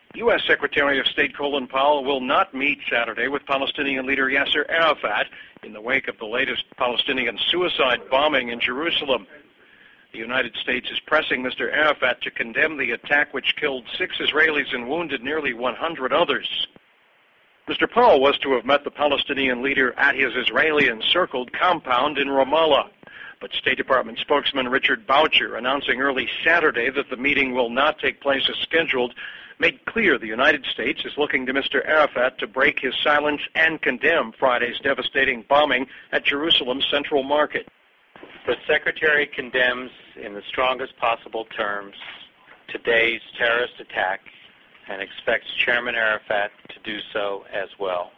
U.S. Secretary of State Colin Powell will not meet Saturday with Palestinian leader Yasser Arafat in the wake of the latest Palestinian suicide bombing in Jerusalem. The United States is pressing Mr. Arafat to condemn the attack which killed 6 Israelis and wounded nearly 100 others. Mr. Powell was to have met the Palestinian leader at his Israeli-encircled compound in Ramallah. But State Department spokesman Richard Boucher, announcing early Saturday that the meeting will not take place as scheduled, made clear the United States is looking to Mr. Arafat to break his silence and condemn Friday's devastating bombing at Jerusalem's Central Market. The Secretary condemns in the strongest possible terms today's terrorist attack and expects Chairman Arafat to do so as well.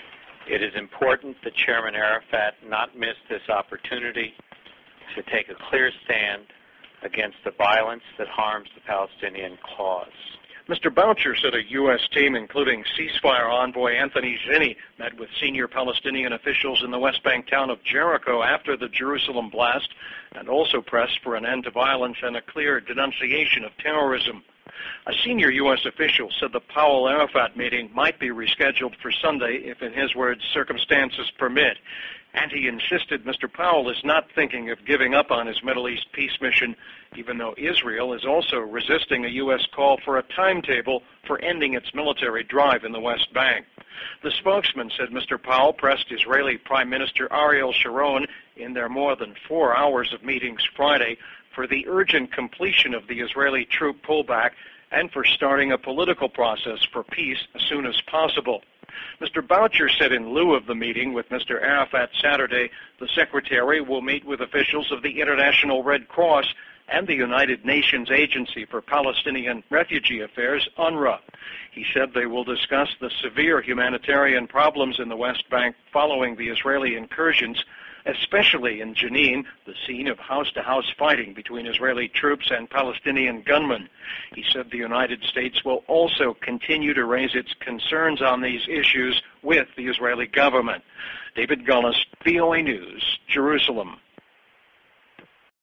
It is important that Chairman Arafat not miss this opportunity to take a clear stand against the violence that harms the Palestinian cause. Mr. Boucher said a U.S. team, including ceasefire envoy Anthony Zinni, met with senior Palestinian officials in the West Bank town of Jericho after the Jerusalem blast, and also pressed for an end to violence and a clear denunciation of terrorism. A senior U.S. official said the Powell-Arafat meeting might be rescheduled for Sunday if, in his words, circumstances permit. And he insisted Mr. Powell is not thinking of giving up on his Middle East peace mission, even though Israel is also resisting a U.S. call for a timetable for ending its military drive in the West Bank. The spokesman said Mr. Powell pressed Israeli Prime Minister Ariel Sharon in their more than 4 hours of meetings Friday for the urgent completion of the Israeli troop pullback and for starting a political process for peace as soon as possible. Mr. Boucher said in lieu of the meeting with Mr. Arafat Saturday, the Secretary will meet with officials of the International Red Cross and the United Nations Agency for Palestinian Refugee Affairs, UNRWA. He said they will discuss the severe humanitarian problems in the West Bank following the Israeli incursions, especially in Jenin, the scene of house-to-house fighting between Israeli troops and Palestinian gunmen. He said the United States will also continue to raise its concerns on these issues with the Israeli government. David Gullis, VOA News, Jerusalem.